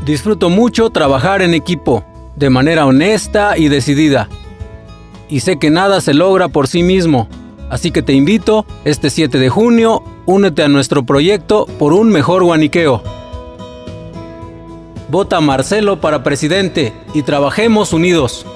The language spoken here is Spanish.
Disfruto mucho trabajar en equipo, de manera honesta y decidida. Y sé que nada se logra por sí mismo, así que te invito, este 7 de junio, únete a nuestro proyecto por un mejor Guaniqueo. Vota Marcelo para presidente y trabajemos unidos.